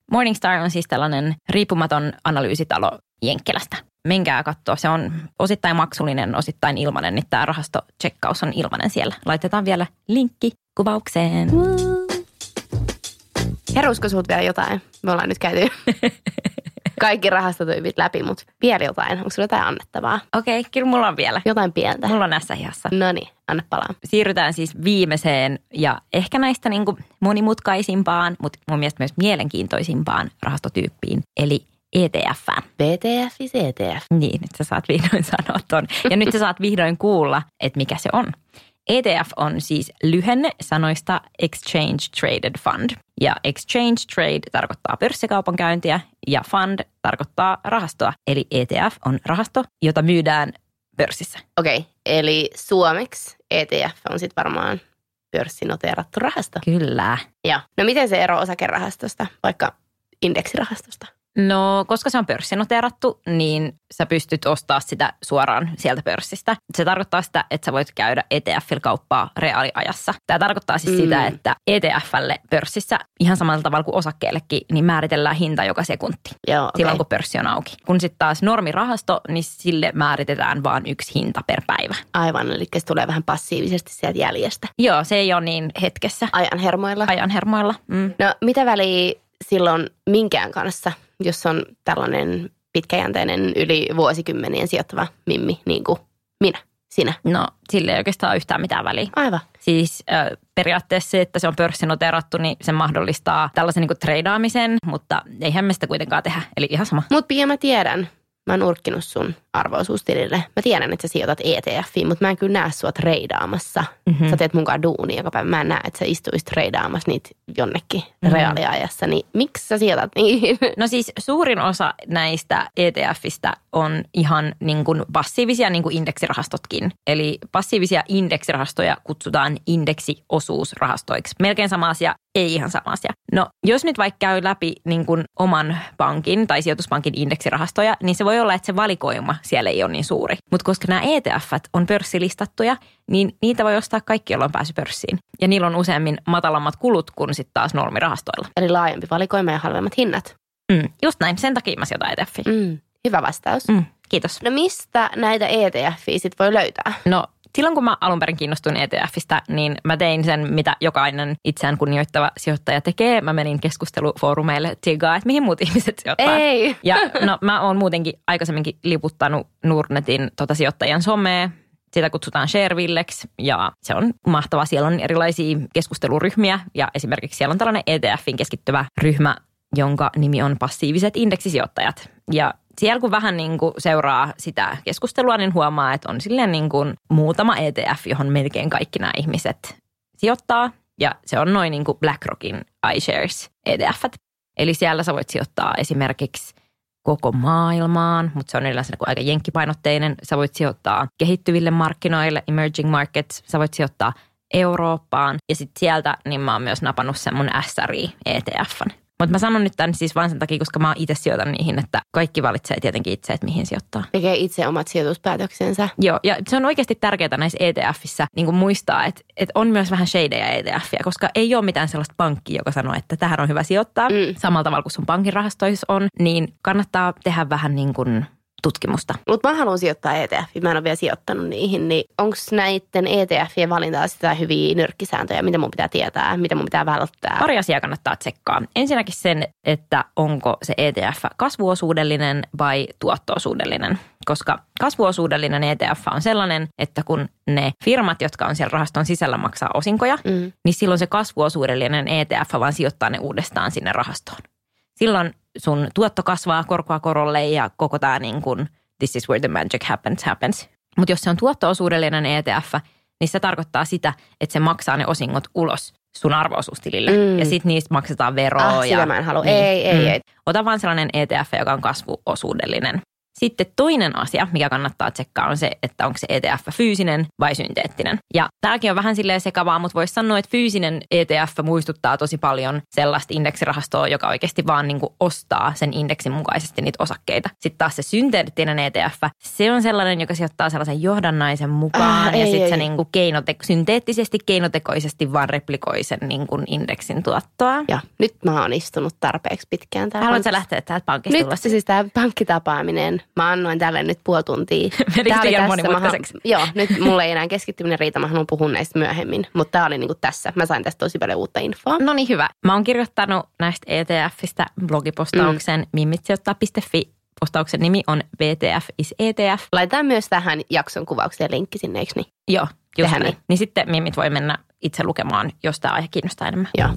Morningstar on siis tällainen riippumaton analyysitalo Jenkkilästä. Menkää katsoa. Se on osittain maksullinen, osittain ilmainen, niin tämä rahastotsekkaus on ilmainen siellä. Laitetaan vielä linkki kuvaukseen. Herusko sulta vielä jotain? Me ollaan nyt käyty kaikki rahastotyypit läpi, mutta vielä jotain. Onko sulla jotain annettavaa? Okei, kyllä mulla on vielä. Jotain pientä. Mulla on näissä hihassa. No niin, anna palaa. Siirrytään siis viimeiseen ja ehkä näistä niin kuin monimutkaisimpaan, mutta mun mielestä myös mielenkiintoisimpaan rahastotyyppiin, eli ETF:ään. BTF is ETF. Niin, nyt sä saat vihdoin sanoa ton. Ja nyt sä saat vihdoin kuulla, että mikä se on. ETF on siis lyhenne sanoista Exchange Traded Fund. Ja Exchange Trade tarkoittaa pörssikaupankäyntiä ja Fund tarkoittaa rahastoa. Eli ETF on rahasto, jota myydään pörssissä. Okei, eli suomeksi ETF on sitten varmaan pörssinoteerattu rahasto. Kyllä. Joo. No miten se ero osakerahastosta, vaikka indeksirahastosta? No, koska se on pörssinoteerattu, niin sä pystyt ostamaan sitä suoraan sieltä pörssistä. Se tarkoittaa sitä, että sä voit käydä ETF:llä kauppaa reaaliajassa. Tämä tarkoittaa siis sitä, että ETF:lle pörssissä ihan samalla tavalla kuin osakkeellekin, niin määritellään hinta joka sekunti. Joo, okay. Silloin kun pörssi on auki. Kun sitten taas normirahasto, niin sille määritetään vaan yksi hinta per päivä. Aivan, eli se tulee vähän passiivisesti sieltä jäljestä. Joo, se ei ole niin hetkessä. Ajan hermoilla. No, mitä väliä silloin minkään kanssa, jos on tällainen pitkäjänteinen yli vuosikymmenien sijoittava mimmi, niin kuin sinä? No, sille ei oikeastaan ole yhtään mitään väliä. Aivan. Siis periaatteessa se, että se on pörssinoteerattu, niin se mahdollistaa tällaisen niin kuin treidaamisen, mutta eihän me sitä kuitenkaan tehdä. Eli ihan sama. Mutta Pia, mä tiedän. Mä oon urkkinut sun arvo-osuustilille. Mä tiedän, että sä sijoitat ETFiin, mutta mä en kyllä näe sua treidaamassa. Mm-hmm. Sä teet munkaan duunia joka päivä. Mä en näe, että sä istuisit treidaamassa niitä jonnekin reaaliajassa. Niin miksi sä sijoitat niihin? No siis suurin osa näistä ETFistä on ihan niin kuin passiivisia, niin kuin indeksirahastotkin. Eli passiivisia indeksirahastoja kutsutaan indeksiosuusrahastoiksi. Melkein sama asia, ei ihan sama asia. No jos nyt vaikka käy läpi niin kuin oman pankin tai sijoituspankin indeksirahastoja, niin se voi olla, että se valikoima siellä ei ole niin suuri. Mutta koska nämä ETF:t on pörssilistattuja, niin niitä voi ostaa kaikki, joilla on päässyt pörssiin. Ja niillä on useammin matalammat kulut kuin sitten taas normirahastoilla. Eli laajempi valikoima ja halvemmat hinnat. Just näin, sen takia mä sijoitan ETFiin. Hyvä vastaus. Kiitos. No mistä näitä ETFiä sit voi löytää? No silloin kun mä alun perin kiinnostuin ETFistä, niin mä tein sen, mitä jokainen itseään kunnioittava sijoittaja tekee. Mä menin keskustelufoorumeille tsigaa, että mihin muut ihmiset sijoittaa. Ei! Ja no mä oon muutenkin aikaisemminkin liputtanut Nordnetin sijoittajan somea. Sitä kutsutaan Sharevilleksi ja se on mahtavaa. Siellä on erilaisia keskusteluryhmiä ja esimerkiksi siellä on tällainen ETFiin keskittyvä ryhmä, jonka nimi on passiiviset indeksisijoittajat. Ja siellä kun vähän niin kuin seuraa sitä keskustelua, niin huomaa, että on silleen niin kuin muutama ETF, johon melkein kaikki nämä ihmiset sijoittaa. Ja se on noin niin kuin BlackRockin iShares ETF:t. Eli siellä sä voit sijoittaa esimerkiksi koko maailmaan, mutta se on yleensä aika jenkkipainotteinen. Sä voit sijoittaa kehittyville markkinoille, emerging markets. Sä voit sijoittaa Eurooppaan ja sitten sieltä niin mä oon myös napannut sen mun SRI-ETF:n. Mutta mä sanon nyt tämän siis vain sen takia, koska mä itse sijoitan niihin, että kaikki valitsee tietenkin itse, että mihin sijoittaa. Tekee itse omat sijoituspäätöksensä. Joo, ja se on oikeasti tärkeää näissä ETFissä niin kuin muistaa, että on myös vähän shadeja ETFiä, koska ei ole mitään sellaista pankkia, joka sanoo, että tähän on hyvä sijoittaa. Samalla tavalla kuin sun pankin rahastoissa on, niin kannattaa tehdä vähän niin kuin tutkimusta. Mutta mä haluan sijoittaa ETFiä, mä en ole vielä sijoittanut niihin, niin onko näiden ETFien valintaa sitä hyviä nyrkkisääntöjä, mitä mun pitää tietää, mitä mun pitää välttää? Pari asiaa kannattaa tsekkaa. Ensinnäkin sen, että onko se ETF kasvuosuudellinen vai tuotto-osuudellinen, koska kasvuosuudellinen ETF on sellainen, että kun ne firmat, jotka on siellä rahaston sisällä maksaa osinkoja, niin silloin se kasvuosuudellinen ETF vaan sijoittaa ne uudestaan sinne rahastoon. Silloin sun tuotto kasvaa korkoa korolle ja koko tämä niin kuin this is where the magic happens. Mutta jos se on tuotto-osuudellinen ETF, niin se tarkoittaa sitä, että se maksaa ne osingot ulos sun arvo-osuustilille. Ja sitten niistä maksetaan veroa. Sitä mä en halua. Ei. Ota vaan sellainen ETF, joka on kasvuosuudellinen. Sitten toinen asia, mikä kannattaa tsekkaa, on se, että onko se ETF fyysinen vai synteettinen. Ja tämäkin on vähän silleen sekavaa, mutta voisi sanoa, että fyysinen ETF muistuttaa tosi paljon sellaista indeksirahastoa, joka oikeasti vaan niin kuin ostaa sen indeksin mukaisesti niitä osakkeita. Sitten taas se synteettinen ETF, se on sellainen, joka sijoittaa sellaisen johdannaisen mukaan ja sitten se niin kuin synteettisesti, keinotekoisesti vaan replikoi sen niin kuin indeksin tuottoa. Ja nyt mä oon istunut tarpeeksi pitkään täällä. Haluatko lähteä täältä pankista tulla? Nyt siis tämä pankkitapaaminen, mä annoin tälle nyt puoli tuntia. Menikö liian monimutkaiseksi? Joo, nyt mulla ei enää keskittyminen riitä, mä haluan puhua näistä myöhemmin. Mutta tää oli niinku tässä, mä sain tästä tosi paljon uutta infoa. No niin, hyvä. Mä oon kirjoittanut näistä ETFistä blogipostauksen mimmitsijoittaa.fi. Postauksen nimi on VTF is ETF. Laitetaan myös tähän jakson kuvaukseen linkki sinne, eikö niin? Joo, just niin. Niin sitten mimmit voi mennä itse lukemaan, jos tämä aihe kiinnostaa enemmän. Joo.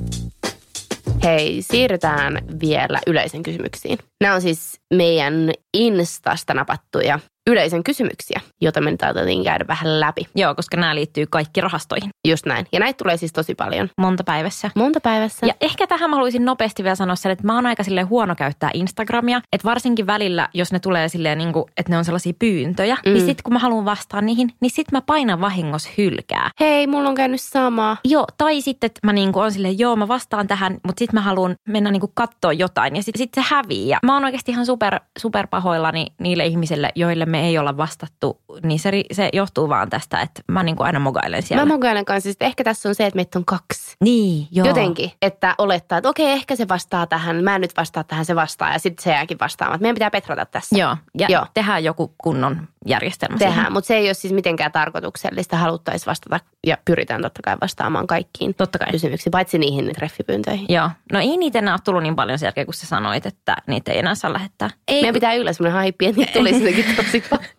Hei, siirrytään vielä yleisen kysymyksiin. Nämä on siis meidän Instasta napattuja yleisen kysymyksiä, joita me nyt ajateltiin käydä vähän läpi. Joo, koska nämä liittyy kaikki rahastoihin. Just näin. Ja näitä tulee siis tosi paljon. Monta päivässä. Monta päivässä. Ja ehkä tähän mä haluaisin nopeasti vielä sanoa sen, että mä oon aika silleen huono käyttää Instagramia. Että varsinkin välillä, jos ne tulee silleen niin kuin, että ne on sellaisia pyyntöjä, niin sit kun mä haluan vastaa niihin, niin sit mä painan vahingossa hylkää. Hei, mulla on käynyt sama. Joo, tai sitten, että mä niin kuin on silleen, joo, mä vastaan tähän, mutta sit mä haluan mennä niin kuin katsoa jotain ja sit se hävii. Ja mä oon oikeasti ihan super pahoillani niille ihmisille, joille me ei olla vastattu, niin se johtuu vaan tästä, että mä niin kuin aina mogailen siellä. Mä mogailen kanssa. Sitten ehkä tässä on se, että meitä on 2. Niin, joo. Jotenkin, että olettaa, että okei, ehkä se vastaa tähän, mä en nyt vastaa tähän, se vastaa ja sitten se jääkin vastaamaan. Meidän pitää petrata tässä. Joo, ja tehdään joku kunnon järjestelmä. Tehdään, mutta se ei ole siis mitenkään tarkoituksellista. Haluttaisiin vastata ja pyritään totta kai vastaamaan kaikkiin kysymyksiin, paitsi niihin treffipyyntöihin. Joo, no ei niitä enää ole tullut niin paljon sen jälkeen, kun sä sanoit, että niitä ei enää saa lähettää. Meidän pitää yllä semmoinen haippi, että niitä tuli sitäkin tosi paljon.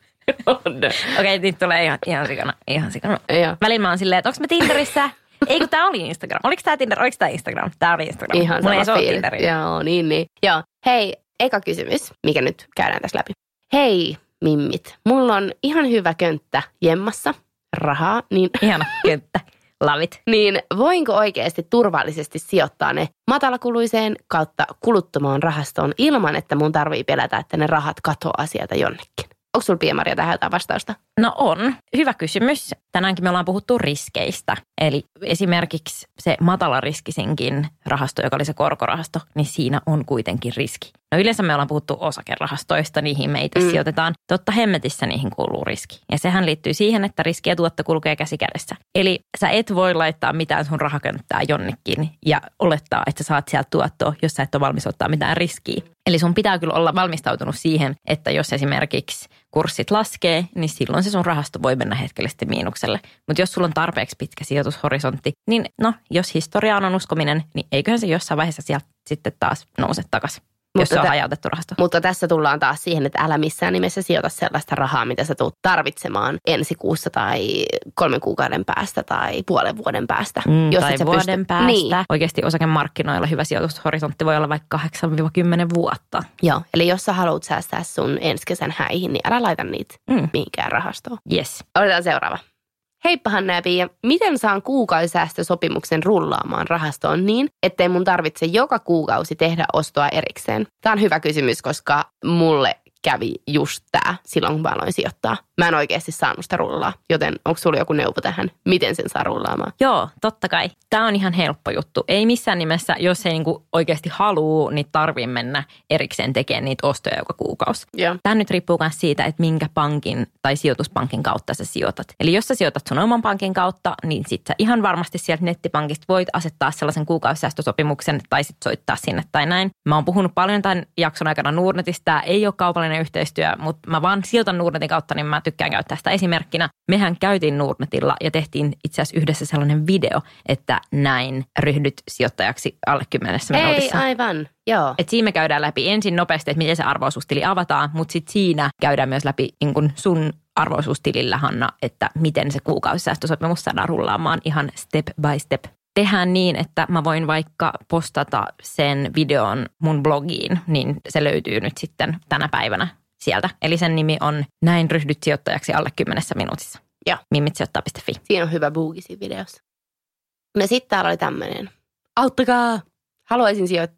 Okei, niitä tulee ihan sikana. Välillä mä oon silleen, että onko mä Tinderissä? Ei, kun tää oli Instagram. Oliko tää Tinder? Oliko tää Instagram? Tää oli Instagram. Ihan mulla ei sama fiilis. Tinderiä. Joo, niin. Joo, hei, eka kysymys, mikä nyt käydään tässä läpi. Hei, mimmit, mulla on ihan hyvä könttä jemmassa, rahaa, niin... Ihana könttä. Love it. Niin voinko oikeasti turvallisesti sijoittaa ne matalakuluiseen kautta kuluttomaan rahastoon ilman, että mun tarvii pelätä, että ne rahat katoaa sieltä jonnekin? Onko sulla, Pia-Maria, tähän jotain vastausta? No on. Hyvä kysymys. Tänäänkin me ollaan puhuttu riskeistä. Eli esimerkiksi se matalariskisinkin rahasto, joka oli se korkorahasto, niin siinä on kuitenkin riski. No yleensä me ollaan puhuttu osakerahastoista, niihin me itse sijoitetaan. Totta hemmetissä niihin kuuluu riski. Ja sehän liittyy siihen, että riski ja tuotto kulkee käsi kädessä. Eli sä et voi laittaa mitään sun rahakönttää jonnekin ja olettaa, että sä saat sieltä tuottoa, jos sä et ole valmis ottaa mitään riskiä. Eli sun pitää kyllä olla valmistautunut siihen, että jos esimerkiksi kurssit laskee, niin silloin se sun rahasto voi mennä hetkellisesti miinukselle. Mutta jos sulla on tarpeeksi pitkä sijoitushorisontti, niin no, jos historiaan on uskominen, niin eiköhän se jossain vaiheessa sieltä sitten taas nouse takaisin. Jos se on hajautettu rahasto. Mutta tässä tullaan taas siihen, että älä missään nimessä sijoita sellaista rahaa, mitä sä tulet tarvitsemaan ensi kuussa tai 3 kuukauden päästä tai puolen vuoden päästä. Jos tai vuoden päästä. Niin. Oikeasti osakemarkkinoilla hyvä sijoitushorisontti voi olla vaikka 8-10 vuotta. Joo, eli jos sä haluat säästää sun ensi kesän häihin, niin älä laita niitä mihinkään rahastoon. Yes. Otetaan seuraava. Heippa Hanna ja Pia, miten saan kuukausisäästösopimuksen rullaamaan rahastoon niin, ettei mun tarvitse joka kuukausi tehdä ostoa erikseen? Tämä on hyvä kysymys, koska mulle kävi just tämä silloin, kun mä aloin sijoittaa. Mä en oikeasti saanut sitä rullaa, joten onko sulla joku neuvo tähän, miten sen saa rullaamaan? Joo, totta kai. Tämä on ihan helppo juttu. Ei missään nimessä, jos ei niinku oikeasti halua, niin tarvii mennä erikseen tekemään niitä ostoja joka kuukausi. Joo. Tämä nyt riippuu myös siitä, että minkä pankin tai sijoituspankin kautta sä sijoitat. Eli jos sä sijoitat sun oman pankin kautta, niin sit sä ihan varmasti sieltä nettipankista voit asettaa sellaisen kuukausisäästösopimuksen tai sit soittaa sinne tai näin. Mä oon puhunut paljon tämän jakson aikana Nordnetista. Tämä ei ole kaupallinen yhteistyö, mutta mä vaan sijoitan Nordnetin kautta, niin mä tykkään käyttää sitä esimerkkinä. Mehän käytiin Nordnetilla ja tehtiin itse asiassa yhdessä sellainen video, että näin ryhdyt sijoittajaksi alle 10 minuutissa. Ei, aivan. Joo. Et siinä me käydään läpi ensin nopeasti, että miten se arvo-osuustili avataan, mutta sitten siinä käydään myös läpi niin kun sun arvo-osuustilillä, Hanna, että miten se kuukausisäästösopimus saadaan rullaamaan ihan step by step. Tehdään niin, että mä voin vaikka postata sen videon mun blogiin, niin se löytyy nyt sitten tänä päivänä sieltä. Eli sen nimi on Näin ryhdyt sijoittajaksi alle 10 minuutissa. Joo. Mimmitsijoittaa.fi. Siinä on hyvä buugi siinä videossa. No sitten täällä oli tämmöinen. Auttakaa! Haluaisin sijoittaa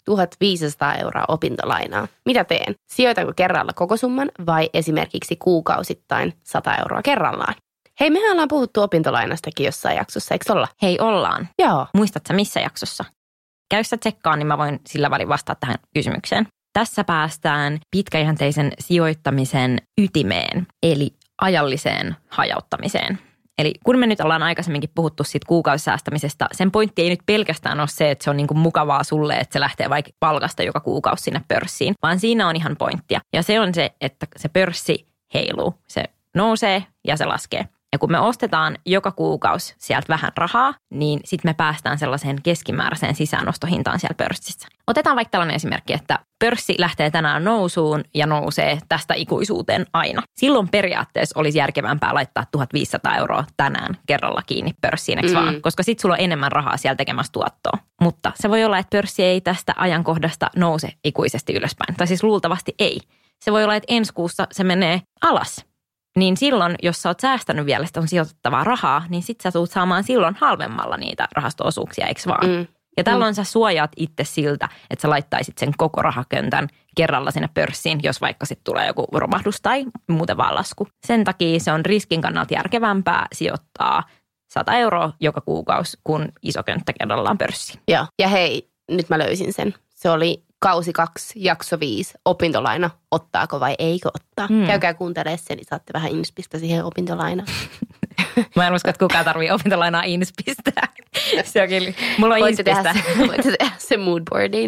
1500 € opintolainaa. Mitä teen? Sijoitanko kerralla koko summan vai esimerkiksi kuukausittain 100 € kerrallaan? Hei, mehän ollaan puhuttu opintolainastakin jossain jaksossa, eikö olla? Hei, ollaan. Joo. Muistatko missä jaksossa? Käy sä tsekkaan, niin mä voin sillä välin vastata tähän kysymykseen. Tässä päästään pitkäjänteisen sijoittamisen ytimeen, eli ajalliseen hajauttamiseen. Eli kun me nyt ollaan aikaisemminkin puhuttu siitä kuukausisäästämisestä, sen pointti ei nyt pelkästään ole se, että se on niin kuin mukavaa sulle, että se lähtee vaikka palkasta joka kuukausi sinne pörssiin, vaan siinä on ihan pointtia. Ja se on se, että se pörssi heiluu, se nousee ja se laskee. Ja kun me ostetaan joka kuukausi sieltä vähän rahaa, niin sitten me päästään sellaiseen keskimääräiseen sisäänostohintaan siellä pörssissä. Otetaan vaikka tällainen esimerkki, että pörssi lähtee tänään nousuun ja nousee tästä ikuisuuteen aina. Silloin periaatteessa olisi järkevämpää laittaa 1500 € tänään kerralla kiinni pörssiin, eikö vaan? Koska sitten sulla on enemmän rahaa siellä tekemässä tuottoa. Mutta se voi olla, että pörssi ei tästä ajankohdasta nouse ikuisesti ylöspäin. Tai siis luultavasti ei. Se voi olla, että ensi kuussa se menee alas. Niin silloin, jos sä oot säästänyt vielä sitä on sijoitettavaa rahaa, niin sit sä tulet saamaan silloin halvemmalla niitä rahasto-osuuksia, eikö vaan? Ja tällöin sä suojaat itse siltä, että sä laittaisit sen koko rahaköntän kerralla sinne pörssiin, jos vaikka sitten tulee joku romahdus tai muuten vaan lasku. Sen takia se on riskin kannalta järkevämpää sijoittaa 100 € joka kuukausi, kun iso könttä kerrallaan pörssiin. Joo, ja hei, nyt mä löysin sen. Se oli kausi 2, jakso 5, opintolaina, ottaako vai eikö ottaa. Käykää kuuntelemaan sen, niin saatte vähän inspistä siihen opintolainaan. Mä en usko, että kukaan tarvii opintolainaa inspistä. Se on kyllä, mulla on inspistä. Voitte tehdä se moodboardiin.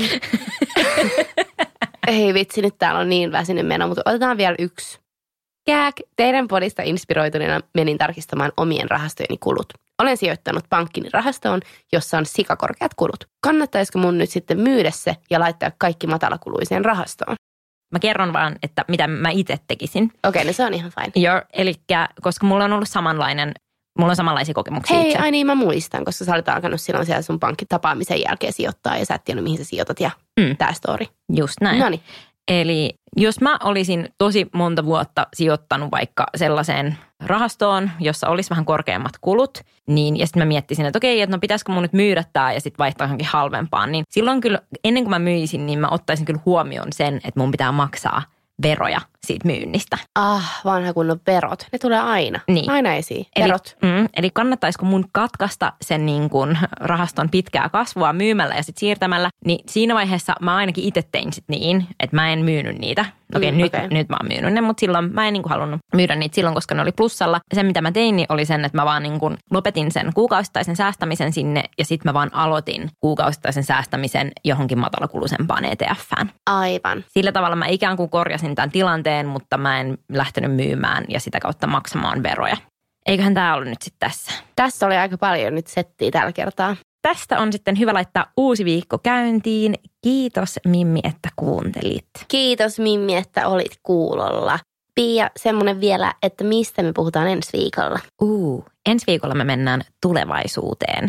Ei vitsi, nyt täällä on niin väsynyt meno, mutta otetaan vielä yksi. Kääk, teidän podista inspiroituneena menin tarkistamaan omien rahastojeni kulut. Olen sijoittanut pankkini rahastoon, jossa on sikakorkeat kulut. Kannattaisiko mun nyt sitten myydä se ja laittaa kaikki matalakuluiseen rahastoon? Mä kerron vaan, että mitä mä itse tekisin. Okei, no se on ihan fine. Joo, eli koska mulla on ollut samanlaisia kokemuksia Hei, itse. ai niin, mä muistan, koska sä olet alkanut silloin siellä sun pankkitapaamisen jälkeen sijoittaa ja sä et tiedä, mihin sä sijoitat ja tää story. Just näin. Noniin. Eli jos mä olisin tosi monta vuotta sijoittanut vaikka sellaiseen rahastoon, jossa olisi vähän korkeammat kulut, niin ja sitten mä miettisin, että okei, että no pitäisikö mun nyt myydä tää ja sitten vaihtaa johonkin halvempaan, niin silloin kyllä ennen kuin mä myisin, niin mä ottaisin kyllä huomioon sen, että mun pitää maksaa veroja siitä myynnistä. Vanha kunnon verot. Ne tulee aina. Niin. Aina esiin. Verot. Eli kannattaisiko mun katkaista sen niin kuin rahaston pitkää kasvua myymällä ja sitten siirtämällä, niin siinä vaiheessa mä ainakin itse tein sit niin, että mä en myynyt niitä. Nyt mä oon myynyt ne, mutta silloin mä en niin kuin halunnut myydä niitä silloin, koska ne oli plussalla. Se, mitä mä tein, niin oli sen, että mä vaan niin kuin lopetin sen kuukausittaisen säästämisen sinne ja sitten mä vaan aloitin kuukausittaisen säästämisen johonkin matalakuluisempaan ETF:ään. Aivan. Sillä tavalla mä ikään kuin korjasin tämän tilanteen, mutta mä en lähtenyt myymään ja sitä kautta maksamaan veroja. Eiköhän tää ollut nyt sitten tässä. Tässä oli aika paljon nyt settiä tällä kertaa. Tästä on sitten hyvä laittaa uusi viikko käyntiin. Kiitos Mimmi, että kuuntelit. Kiitos Mimmi, että olit kuulolla. Pia, semmoinen vielä, että mistä me puhutaan ensi viikolla? Ensi viikolla me mennään tulevaisuuteen.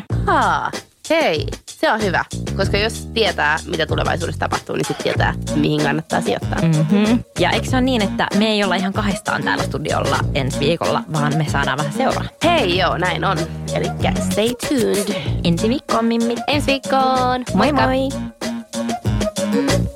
Hei, se on hyvä. Koska jos tietää, mitä tulevaisuudessa tapahtuu, niin sitten tietää, mihin kannattaa sijoittaa. Ja eikö se ole niin, että me ei olla ihan kahdestaan täällä studiolla ensi viikolla, vaan me saadaan vähän seuraa? Hei, joo, näin on. Elikkä stay tuned. Ensi viikkoon, Mimmi. Ensi viikkoon. Moi Moikka. moi.